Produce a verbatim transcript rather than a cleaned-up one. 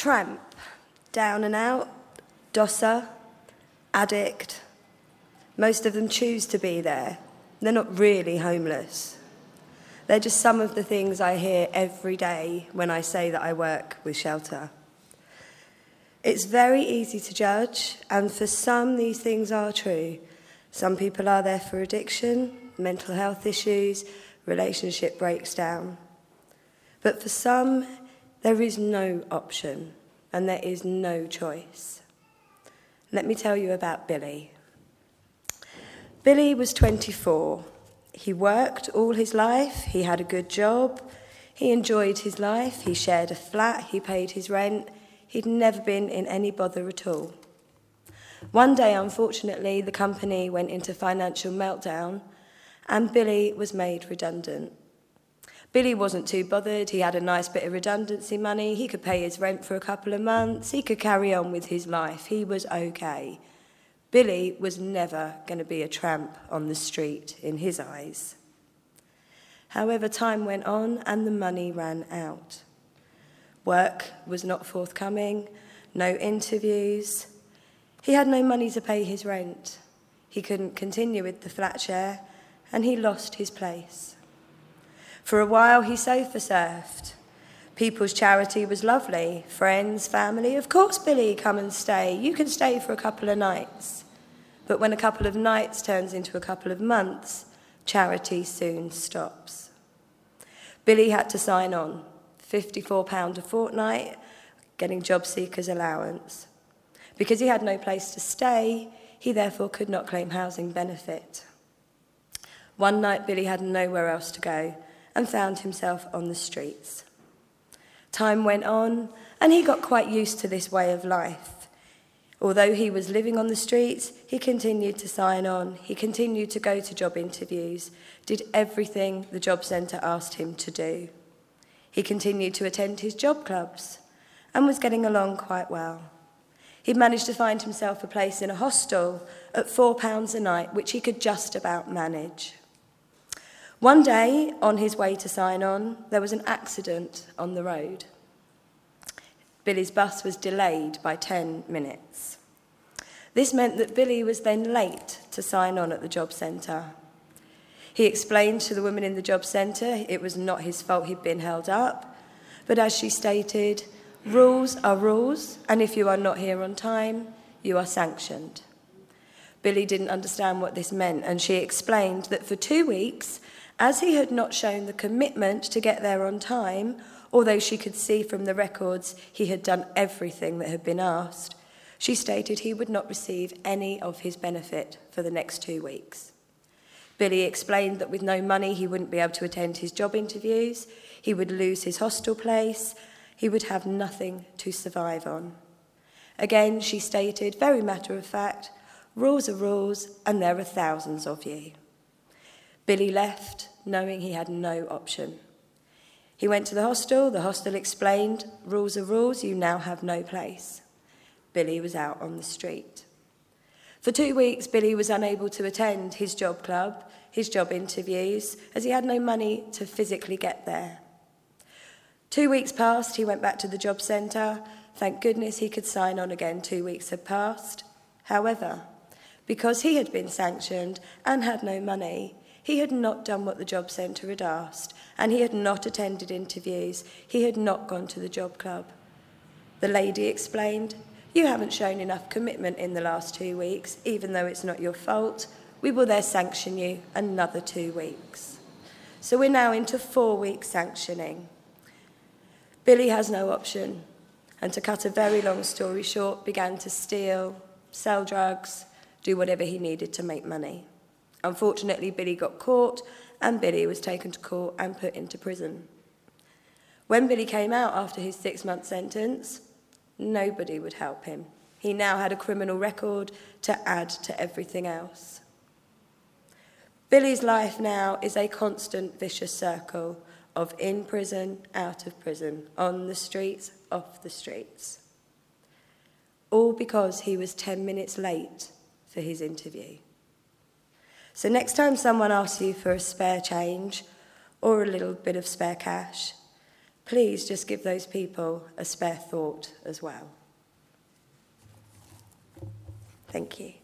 Tramp, down and out, dosser, addict. Most of them choose to be there. They're not really homeless. They're just some of the things I hear every day when I say that I work with shelter. It's very easy to judge, and for some these things are true. Some people are there for addiction, mental health issues, relationship breaks down. But for some, there is no option, and there is no choice. Let me tell you about Billy. Billy was twenty-four. He worked all his life, he had a good job, he enjoyed his life, he shared a flat, he paid his rent, he'd never been in any bother at all. One day, unfortunately, the company went into financial meltdown and Billy was made redundant. Billy wasn't too bothered, he had a nice bit of redundancy money, he could pay his rent for a couple of months, he could carry on with his life, he was okay. Billy was never going to be a tramp on the street in his eyes. However, time went on and the money ran out. Work was not forthcoming, no interviews. He had no money to pay his rent. He couldn't continue with the flat share and he lost his place. For a while he sofa surfed. People's charity was lovely. Friends, family, of course, Billy, come and stay. You can stay for a couple of nights. But when a couple of nights turns into a couple of months, charity soon stops. Billy had to sign on, fifty-four pounds a fortnight, getting job seekers allowance. Because he had no place to stay, he therefore could not claim housing benefit. One night Billy had nowhere else to go and found himself on the streets. Time went on, and he got quite used to this way of life. Although he was living on the streets, he continued to sign on. He continued to go to job interviews, did everything the job centre asked him to do. He continued to attend his job clubs and was getting along quite well. He'd managed to find himself a place in a hostel at four pounds a night, which he could just about manage. One day, on his way to sign on, there was an accident on the road. Billy's bus was delayed by ten minutes. This meant that Billy was then late to sign on at the job centre. He explained to the woman in the job centre it was not his fault he'd been held up, but as she stated, rules are rules, and if you are not here on time, you are sanctioned. Billy didn't understand what this meant, and she explained that for two weeks, as he had not shown the commitment to get there on time, although she could see from the records he had done everything that had been asked, she stated he would not receive any of his benefit for the next two weeks. Billy explained that with no money he wouldn't be able to attend his job interviews, he would lose his hostel place, he would have nothing to survive on. Again, she stated, very matter of fact, rules are rules and there are thousands of you. Billy left, knowing he had no option. He went to the hostel, the hostel explained, rules are rules, you now have no place. Billy was out on the street. For two weeks, Billy was unable to attend his job club, his job interviews, as he had no money to physically get there. Two weeks passed, he went back to the job centre. Thank goodness he could sign on again, two weeks had passed. However, because he had been sanctioned and had no money, he had not done what the job centre had asked, and he had not attended interviews. He had not gone to the job club. The lady explained, you haven't shown enough commitment in the last two weeks, even though it's not your fault. We will there sanction you another two weeks. So we're now into four weeks sanctioning. Billy has no option, and to cut a very long story short, began to steal, sell drugs, do whatever he needed to make money. Unfortunately, Billy got caught, and Billy was taken to court and put into prison. When Billy came out after his six-month sentence, nobody would help him. He now had a criminal record to add to everything else. Billy's life now is a constant vicious circle of in prison, out of prison, on the streets, off the streets. All because he was ten minutes late for his interview. So next time someone asks you for a spare change or a little bit of spare cash, please just give those people a spare thought as well. Thank you.